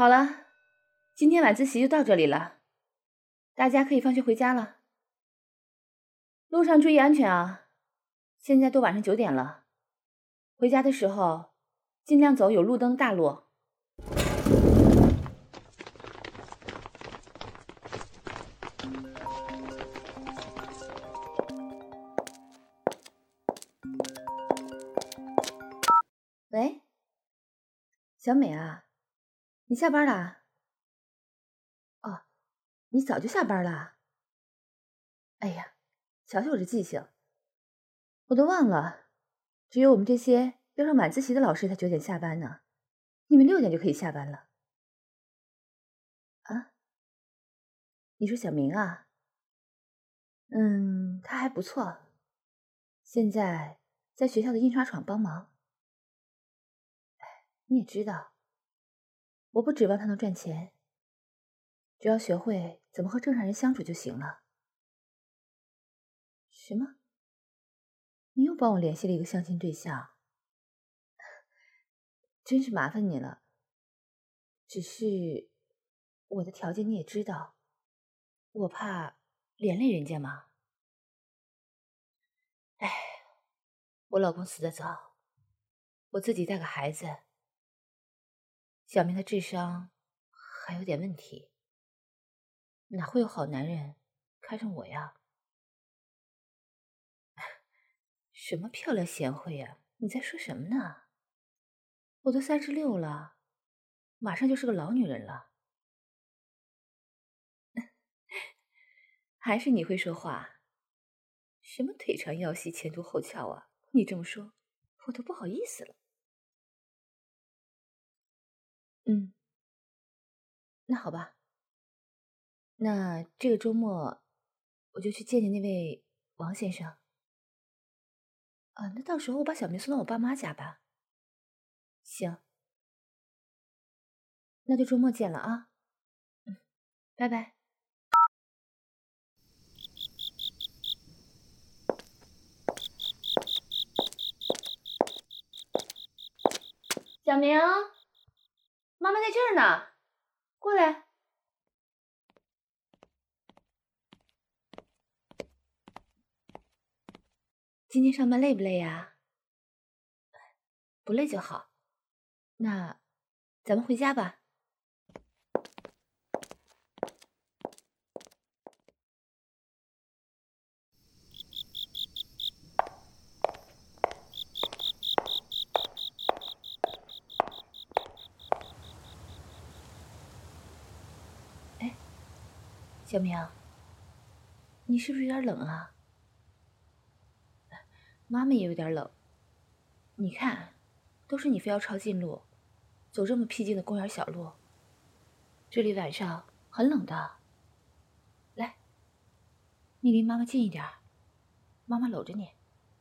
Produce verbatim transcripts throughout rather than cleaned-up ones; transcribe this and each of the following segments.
好了，今天晚自习就到这里了，大家可以放学回家了。路上注意安全啊！现在都晚上九点了，回家的时候尽量走有路灯的大路。喂，小美啊，你下班啦？哦，你早就下班了？哎呀，瞧瞧我这记性，我都忘了，只有我们这些要上晚自习的老师才九点下班呢，你们六点就可以下班了。啊？你说小明啊？嗯，他还不错，现在在学校的印刷厂帮忙。你也知道，我不指望他能赚钱，只要学会怎么和正常人相处就行了。什么？你又帮我联系了一个相亲对象，真是麻烦你了。只是我的条件你也知道，我怕连累人家嘛。哎，我老公死得早，我自己带个孩子，小明的智商还有点问题，哪会有好男人看上我呀？什么漂亮贤惠呀？你在说什么呢？我都三十六了，马上就是个老女人了。还是你会说话？什么腿长腰细前凸后翘啊？你这么说，我都不好意思了。嗯，那好吧，那这个周末我就去见见那位王先生。啊，那到时候我把小明送到我爸妈家吧。行，那就周末见了啊。嗯，拜拜。小明，妈妈在这儿呢，过来。今天上班累不累呀？不累就好。那咱们回家吧。哎，小明，你是不是有点冷啊？妈妈也有点冷。你看，都是你非要抄近路，走这么僻静的公园小路，这里晚上很冷的。来，你离妈妈近一点，妈妈搂着你。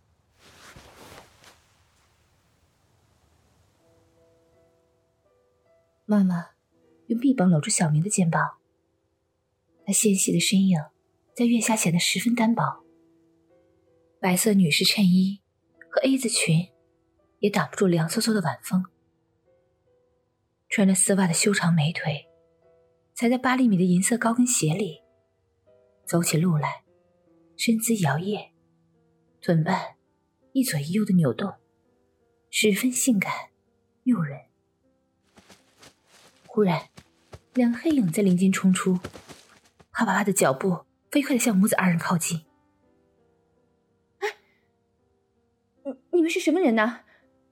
妈妈用臂膀搂住小明的肩膀，那纤细的身影在月下显得十分单薄。白色女士衬衣和 A 字裙也挡不住凉飕飕的晚风。穿着丝袜的修长美腿踩在八厘米的银色高跟鞋里，走起路来身姿摇曳，臀瓣一左一右的扭动，十分性感诱人。忽然，两个黑影在林间冲出，啪啪啪的脚步飞快地向母子二人靠近。哎，你你们是什么人呢？啊，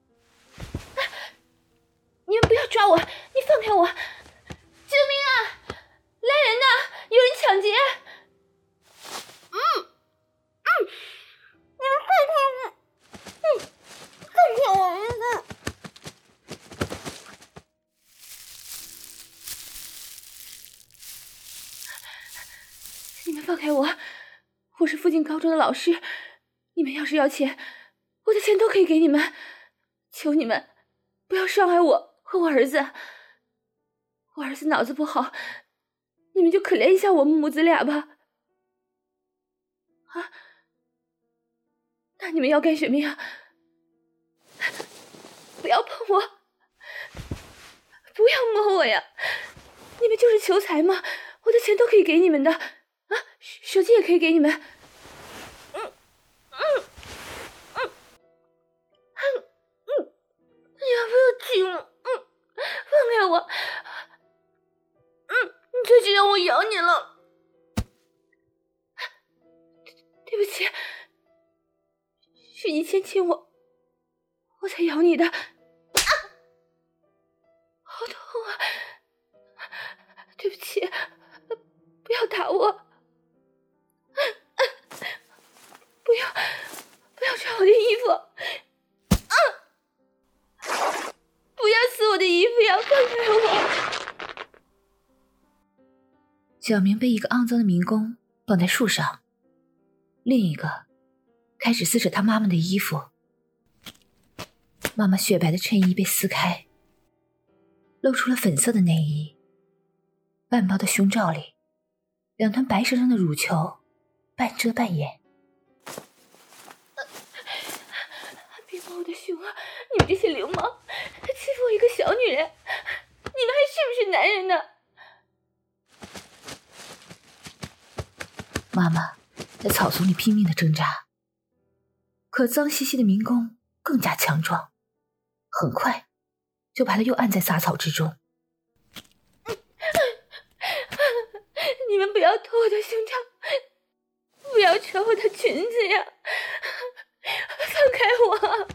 你们不要抓我，你放开我！救命啊！来人呐！有人抢劫！嗯嗯，你们放开我！嗯，放开我儿子！你们放开我！我是附近高中的老师，你们要是要钱，我的钱都可以给你们。求你们，不要伤害我和我儿子。我儿子脑子不好，你们就可怜一下我们母子俩吧。啊？那你们要干什么呀？不要碰我！ 不要摸我呀！你们就是求财吗？我的钱都可以给你们的啊，手机也可以给你们。嗯嗯嗯嗯嗯，你要不要亲我？嗯，放开我！嗯，你再这样我咬你了。对不起，是你先亲我，我才咬你的。啊，好痛啊！对不起，不要打我。不要不要穿我的衣服啊！不要撕我的衣服呀，放开我！ 小明被一个肮脏的民工绑在树上，另一个开始撕扯他妈妈的衣服。妈妈雪白的衬衣被撕开，露出了粉色的内衣，半包的胸罩里两团白生生的乳球半遮半掩。 别摸我的胸啊！你们这些流氓，欺负我一个小女人，你们还是不是男人呢？ 妈妈在草丛里拼命地挣扎，可脏兮兮的民工更加强壮，很快就把他又按在杂草之中。 你们不要脱我的胸罩，不要扯我的裙子呀！放开我！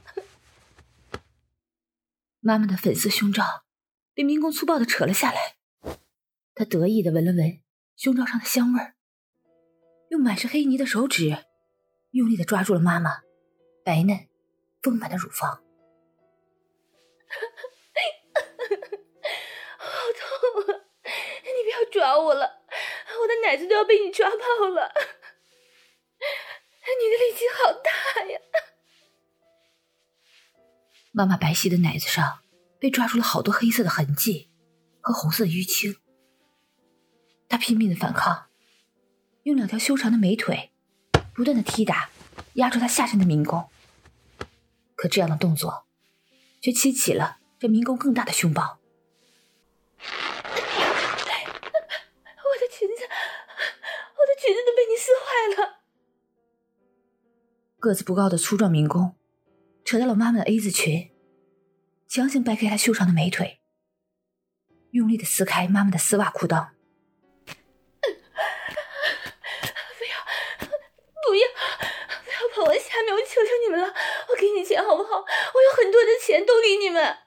妈妈的粉色胸罩被民工粗暴地扯了下来，他得意地闻了闻胸罩上的香味儿，用满是黑泥的手指用力地抓住了妈妈白嫩丰满的乳房。 好痛啊！你不要抓我了，我的奶子都要被你抓爆了！你的力气好大呀！ 妈妈白皙的奶子上被抓住了好多黑色的痕迹和红色的淤青，她拼命的反抗，用两条修长的美腿不断的踢打压住她下身的民工，可这样的动作却激起了这民工更大的凶暴。 我的裙子，我的裙子都被你撕坏了！ 个子不高的粗壮民工扯到了妈妈的 A 字裙，强行掰开她修长的美腿，用力的撕开妈妈的丝袜裤裆。 不要不要不要碰我下面，我求求你们了，我给你钱好不好？我有很多的钱都给你们。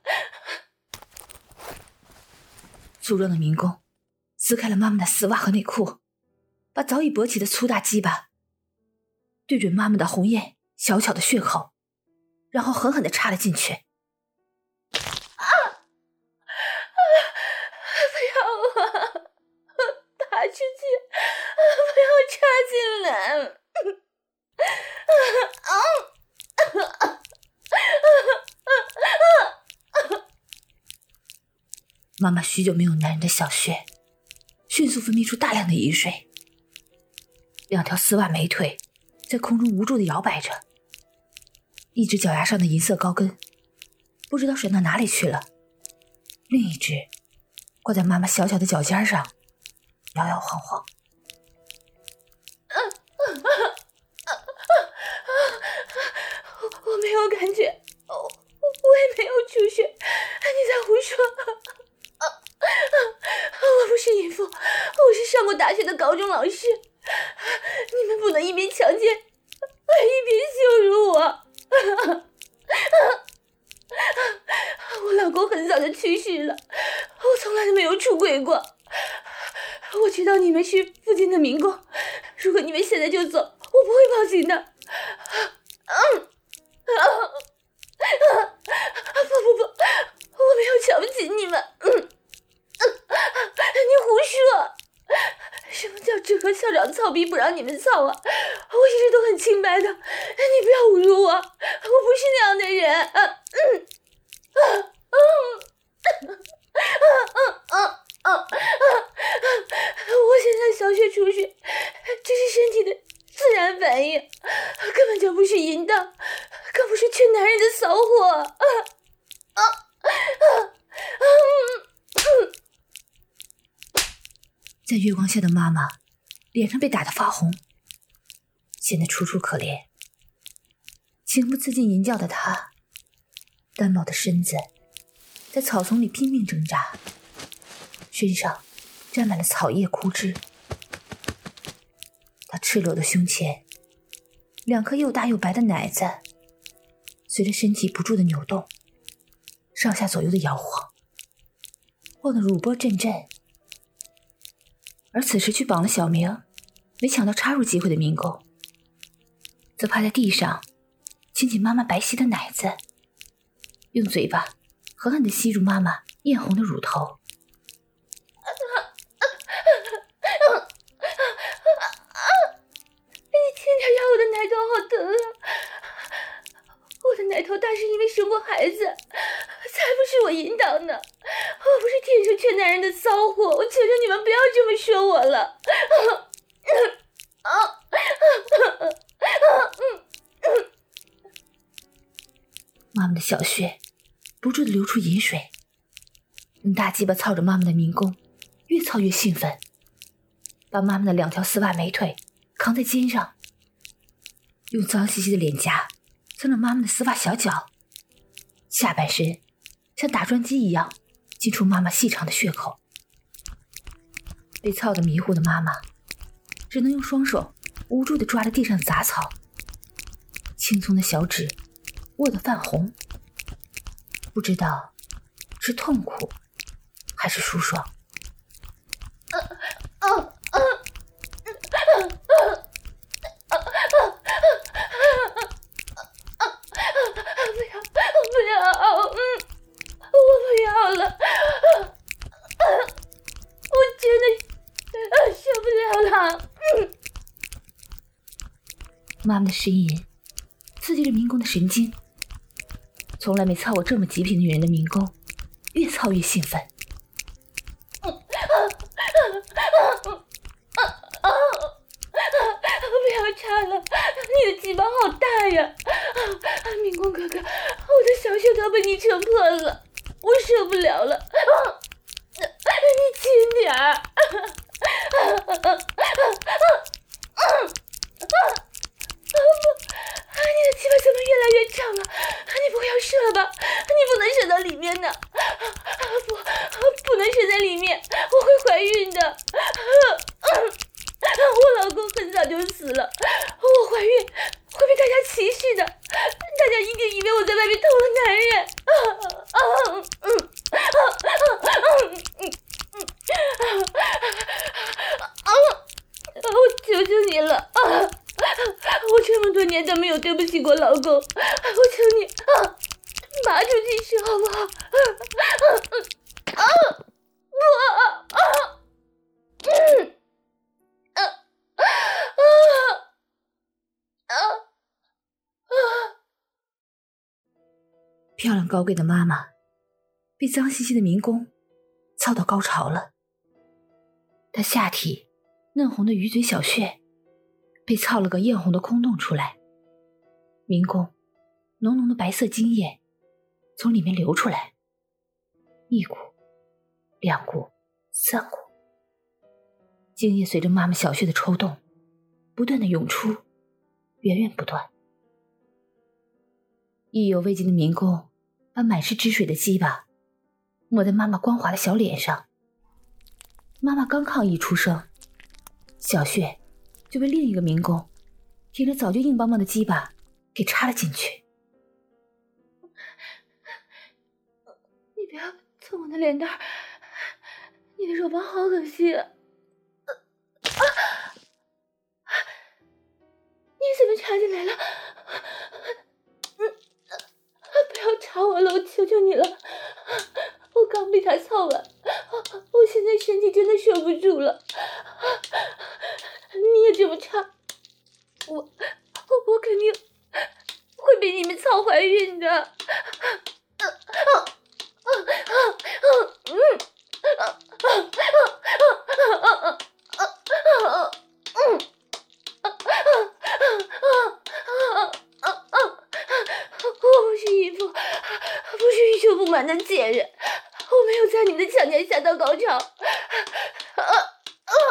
粗壮的民工撕开了妈妈的丝袜和内裤，把早已勃起的粗大鸡巴对准妈妈的红艳小巧的血口，然后狠狠地插了进去。 啊！啊！不要啊！拔出去！啊！不要插进来！啊！啊！ 妈妈许久没有男人的小穴迅速分泌出大量的饮水，两条丝袜美腿在空中无助地摇摆着，一只脚丫上的银色高跟不知道甩到哪里去了，另一只挂在妈妈小小的脚尖上摇摇晃晃。 我没有感觉，我我也没有出血，你在胡说！我不是淫妇，我是上过大学的高中老师，你们不能一边强奸还一边羞辱我！我老公很早就去世了，我从来都没有出轨过。我知道你们是附近的民工，如果你们现在就走，我不会报警的。嗯，啊啊啊！不不不，我没有瞧不起你们。嗯，啊啊、你胡说！什么叫这个校长操逼不让你们操啊？我一直都很清白的，你不要侮辱我，我不是那样的人。啊嗯啊嗯啊啊啊啊啊！我现在小血出血，这是身体的自然反应，根本就不是淫荡，更不是缺男人的骚货。啊啊啊啊！ 在月光下的妈妈脸上被打得发红，显得楚楚可怜。情不自禁吟叫的她，单薄的身子在草丛里拼命挣扎，身上沾满了草叶枯枝。她赤裸的胸前，两颗又大又白的奶子随着身体不住的扭动，上下左右的摇晃，晃得乳波阵阵。而此时去绑了小明没抢到插入机会的民工，则趴在地上亲亲妈妈白皙的奶子，用嘴巴狠狠地吸入妈妈艳红的乳头。 你轻点压我的奶头，好疼啊！我的奶头大是因为生过孩子，才不是我引导呢。我不是天生缺男人的骚货，我求求你们不要这么说我了。 妈妈的小穴不住地流出饮水，用大鸡巴操着妈妈的民工越操越兴奋，把妈妈的两条丝袜美腿扛在肩上，用脏兮兮的脸颊蹭着妈妈的丝袜小脚，下半身像打桩机一样进出妈妈细长的血口。被操得迷糊的妈妈只能用双手无助地抓着地上的杂草，青葱的小指握得泛红，不知道是痛苦还是舒爽。妈妈的呻吟刺激着民工的神经，从来没操过这么极品女人的民工越操越兴奋。 不要插了，你的鸡巴好大呀！民工哥哥，我的小穴都被你撑破了，我受不了了，你轻点儿。你的鸡巴怎么越来越长了？你不会要射了吧？你不能射到里面的，不，不能射在里面，我会怀孕的。我老公很早就死了，我怀孕会被大家歧视的，大家一定以为我在外面偷了男人。我求求你了，我这么多年都没有对不起过老公，我求你啊，麻出去射好不好？啊不啊嗯啊啊啊啊！ 漂亮高贵的妈妈被脏兮兮的民工操到高潮了，她下体嫩红的鱼嘴小穴被操了个艳红的空洞出来，民工浓浓的白色精液从里面流出来，一股两股三股，精液随着妈妈小穴的抽动不断的涌出，源源不断。意犹未尽的民工把满是汁水的鸡巴抹在妈妈光滑的小脸上，妈妈刚抗议出声，小穴就被另一个民工挺着早就硬邦邦的鸡巴给插了进去。 你不要蹭我的脸蛋，你的手棒好恶心啊！啊你怎么插进来了？嗯，不要插我了，我求求你了！我刚被他操完，我现在身体真的受不住了。你也这么插，我我我肯定会被你们操怀孕的。我不是淫妇，不是欲求不满的贱人，我没有在你的强奸下到高潮。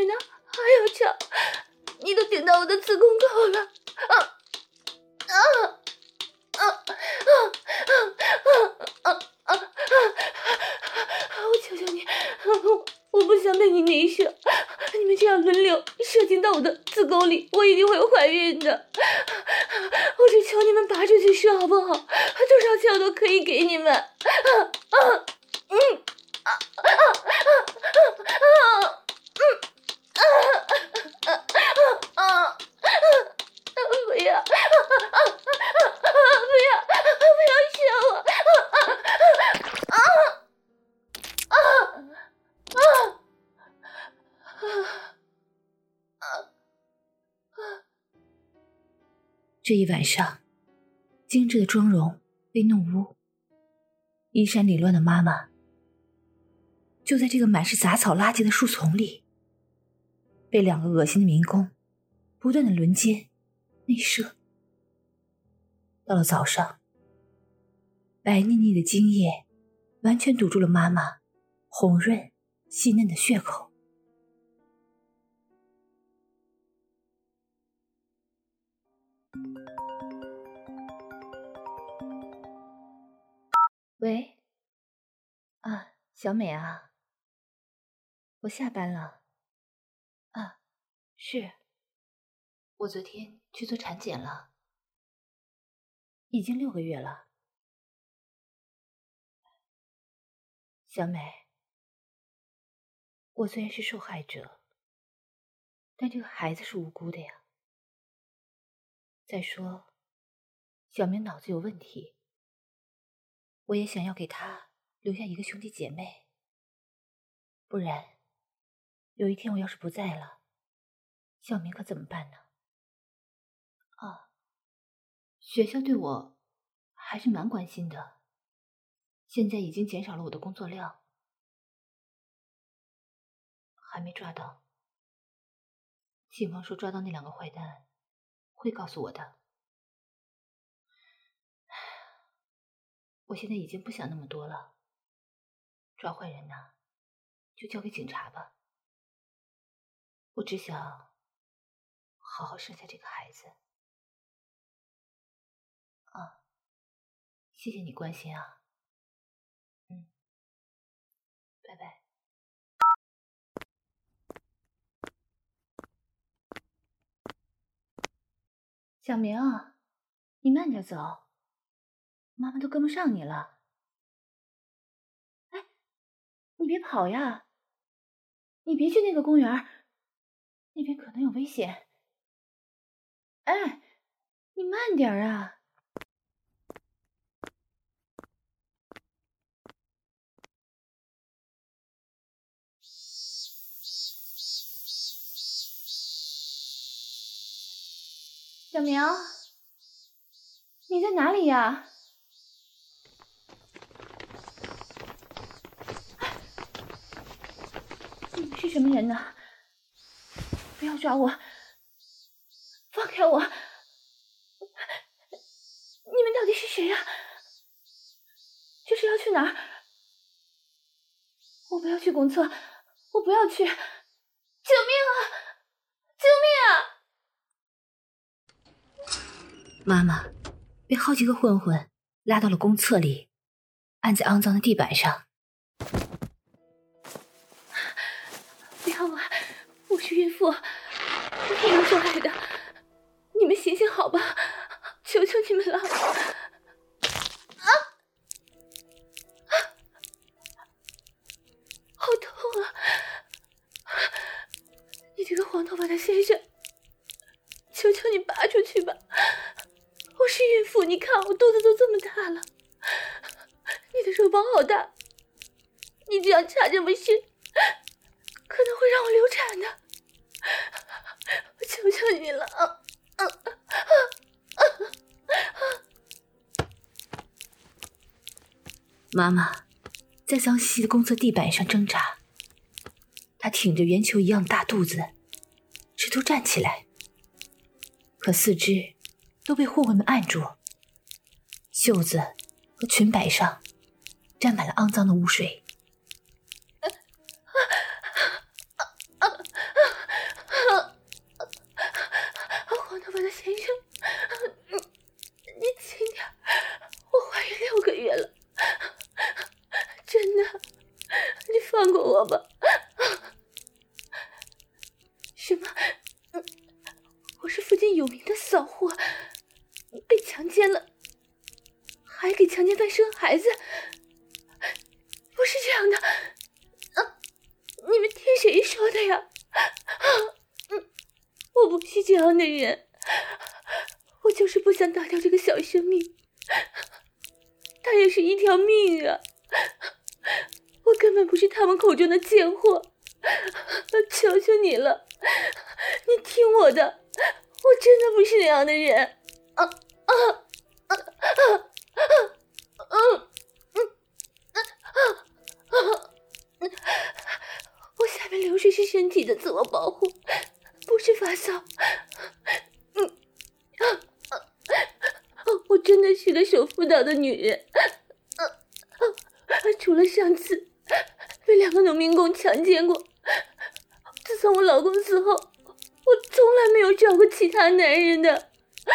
人呢？还要吵？你都顶到我的子宫口了！啊啊啊啊啊啊啊！我求求你，我我不想被你内射，你们这样轮流射进到我的子宫里，我一定会怀孕的。我只求你们拔出去射好不好？多少钱我都可以给你们。啊啊嗯啊啊啊啊啊嗯啊啊啊啊！不要！不要！不要射我！啊啊啊啊啊！ 这一晚上，精致的妆容被弄污，衣衫凌乱的妈妈就在这个满是杂草垃圾的树丛里，被两个恶心的民工不断的轮奸内射。到了早上，白腻腻的精液完全堵住了妈妈红润细嫩的血口。喂，啊，小美啊，我下班了。啊，是，我昨天去做产检了，已经六个月了。小美，我虽然是受害者，但这个孩子是无辜的呀。再说，小明脑子有问题，我也想要给他留下一个兄弟姐妹，不然有一天我要是不在了，小明可怎么办呢？啊，学校对我还是蛮关心的，现在已经减少了我的工作量，还没抓到。警方说抓到那两个坏蛋会告诉我的。我现在已经不想那么多了，抓坏人呢，就交给警察吧。我只想好好生下这个孩子。啊，谢谢你关心啊。嗯，拜拜。小明，你慢点走，妈妈都跟不上你了。哎，你别跑呀，你别去那个公园，那边可能有危险。哎，你慢点啊。小明，你在哪里呀？你们是什么人呢？不要抓我，放开我！你们到底是谁呀？这是要去哪儿？我不要去公厕，我不要去！救命啊！救命啊！妈妈被好几个混混拉到了公厕里，按在肮脏的地板上。不要啊！我是孕妇，我不能受害的，你们行行好吧，求求你们了！啊啊！好痛啊！你这个黄头发的先生，求求你拔出去吧！我是孕妇，你看我肚子都这么大了，你的肉包好大，你这样插这么深，可能会让我流产的，我求求你了啊啊啊啊啊！妈妈在脏兮兮的公厕地板上挣扎，她挺着圆球一样大肚子，试图站起来，可四肢都被混混们按住，袖子和裙摆上沾满了肮脏的污水。 什么？嗯，我是附近有名的骚货，被强奸了，还给强奸犯生孩子？不是这样的，啊，你们听谁说的呀？嗯，我不是这样的人，我就是不想打掉这个小生命，他也是一条命啊！我根本不是他们口中的贱货，求求你了，你听我的，我真的不是那样的人。啊啊啊啊啊啊啊！我下面流水是身体的自我保护，不是发骚。嗯啊啊！我真的是个守妇道的女人。啊啊！除了上次被两个农民工强奸过，自从我老公死后，我从来没有找过其他男人的。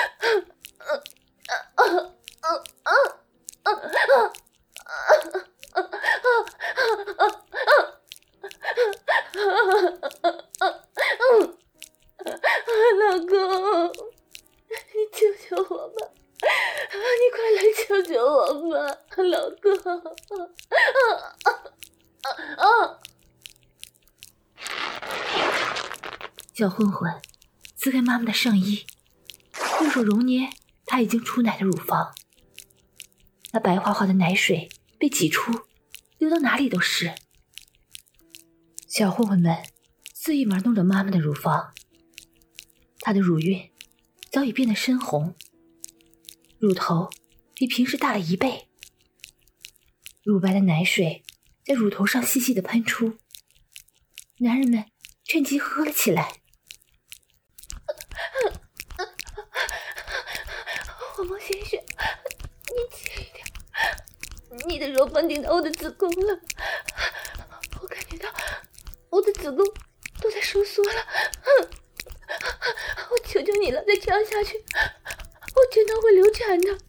老公，你救救我吧！你快来救救我吧，老公！ 小混混撕开妈妈的上衣，用手揉捏她已经出奶的乳房，那白花花的奶水被挤出，流到哪里都是。小混混们肆意玩弄着妈妈的乳房，她的乳晕早已变得深红，乳头比平时大了一倍，乳白的奶水在乳头上细细地喷出，男人们趁机喝了起来。 黄毛先生，你轻一点，你的肉棒顶到我的子宫了，我感觉到我的子宫都在收缩了，我求求你了，再这样下去我真的会流产的。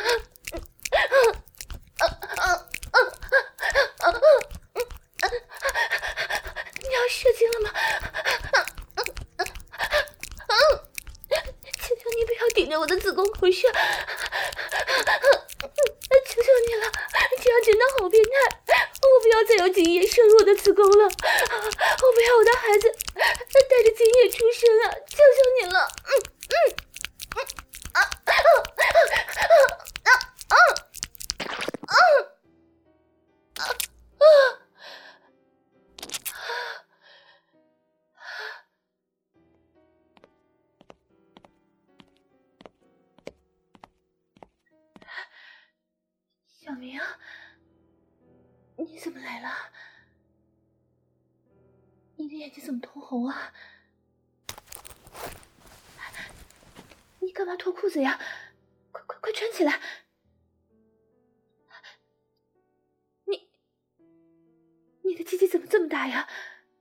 你要射精了吗？求求你不要顶着我的子宫口射，求求你了，这样真的好变态，我不要再有精液射入我的子宫了，我不要我的孩子带着精液出生啊，求求你了。嗯嗯嗯啊啊啊啊啊啊啊！小明，你怎么来了？你的眼睛怎么通红啊？你干嘛脱裤子呀？快快快穿起来！你你的鸡鸡怎么这么大呀？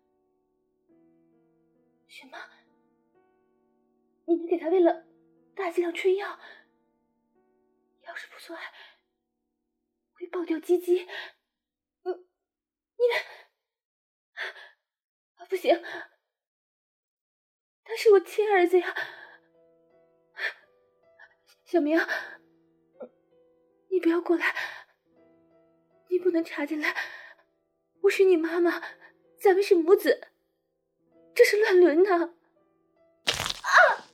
什么？你们给他喂了大剂量春药？要是不做爱会爆掉鸡鸡？你你们啊，不行，他是我亲儿子呀！小明，你不要过来，你不能插进来，我是你妈妈，咱们是母子，这是乱伦呢！啊！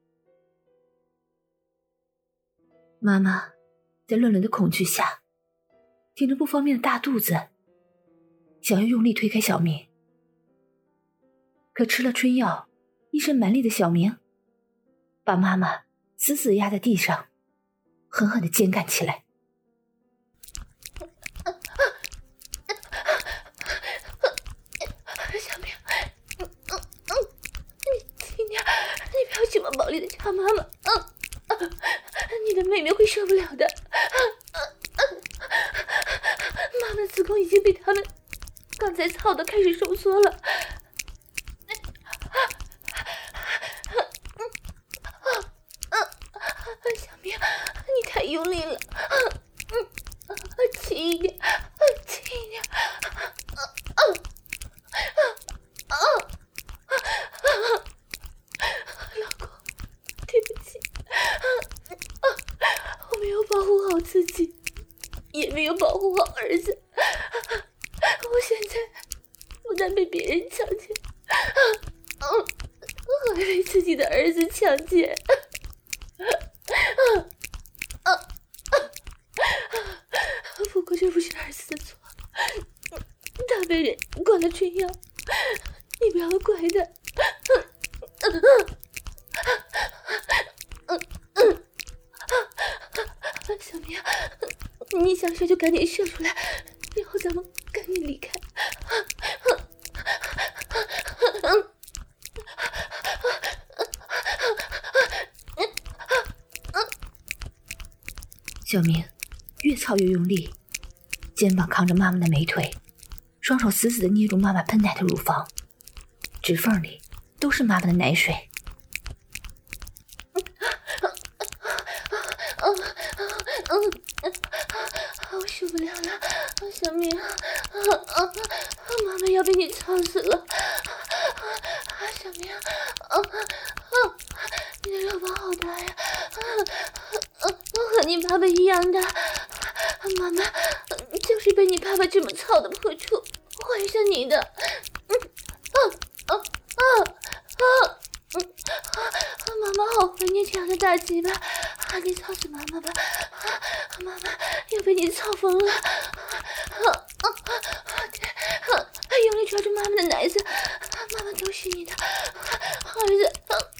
妈妈在乱伦的恐惧下，挺着不方便的大肚子，想要用力推开小明，可吃了春药，一身蛮力的小明把妈妈死死压在地上，狠狠地尖干起来。 小明，嗯嗯嗯，你轻点，你不要这么暴力的插妈妈，嗯嗯，你的妹妹会受不了的。妈妈的子宫已经被他们刚才操的开始收缩了。小明，你太用力了，嗯，轻一点，轻一点，啊啊啊啊啊！ 保护好儿子。我现在不但被别人强奸，还被自己的儿子强奸。不过这不是儿子的错，他被人灌了春药，你不要怪他。小明，你想射就赶紧射出来，然后咱们赶紧离开。 小明越操越用力，肩膀扛着妈妈的美腿，双手死死地捏住妈妈喷奶的乳房，指缝里都是妈妈的奶水。 我受不了了，小明，妈妈要被你操死了。小明，你的肉包好大呀，和你爸爸一样大。妈妈就是被你爸爸这么操的破处怀上你的。嗯啊啊啊啊！妈妈好怀念这样的大鸡巴，你操死妈妈吧！妈妈要被你操疯了！用力抓住妈妈的奶子，妈妈都是你的，儿子，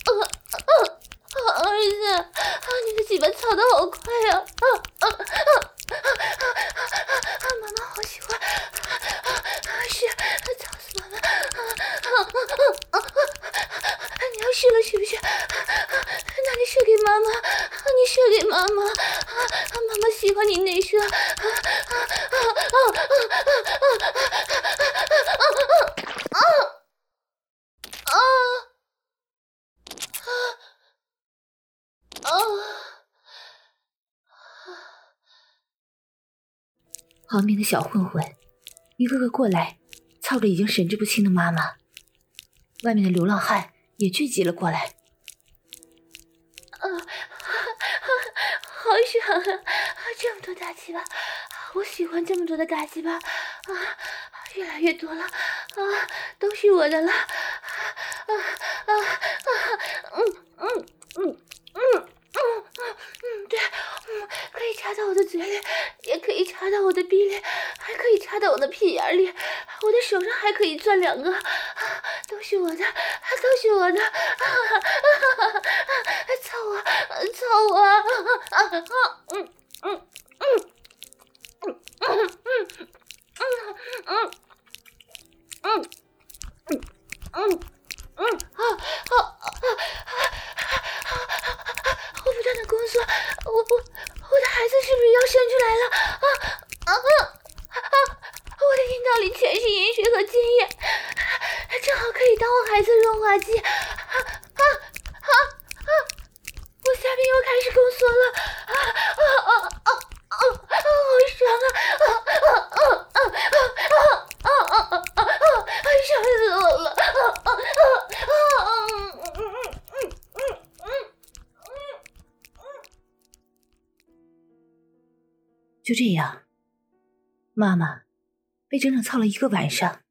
儿子，你的鸡巴操得好快呀！妈妈好喜欢，是操死妈妈！你要射了是不是？那你射给妈妈，你射给妈妈，妈妈喜欢你内射。 旁边的小混混一个个过来，操着已经神志不清的妈妈。外面的流浪汉也聚集了过来。 啊，好爽啊！这么多大鸡巴，我喜欢这么多的大鸡巴啊！越来越多了啊，都是我的了！啊啊啊！嗯嗯嗯嗯嗯嗯，对，嗯，可以插到我的嘴里，也可以插到我的鼻里，还可以插到我的屁眼里，我的手上还可以钻两个，啊，都是我的，都是我的！啊啊啊！操我，操我！啊啊啊！嗯嗯嗯嗯嗯嗯嗯嗯嗯嗯嗯啊啊啊！我不断的宫缩，我我我的孩子是不是要生出来了？啊啊啊！我的阴道里全是饮水和精液，正好可以当我孩子润滑剂。啊啊啊啊！我下面又开始宫缩了，啊啊啊啊啊！好爽啊！啊啊啊啊啊啊啊啊啊！爽死我了！啊啊啊啊！嗯嗯嗯嗯嗯。 就这样，妈妈被整整操了一个晚上。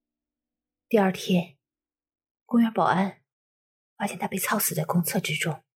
第二天，公园保安发现她被操死在公厕之中。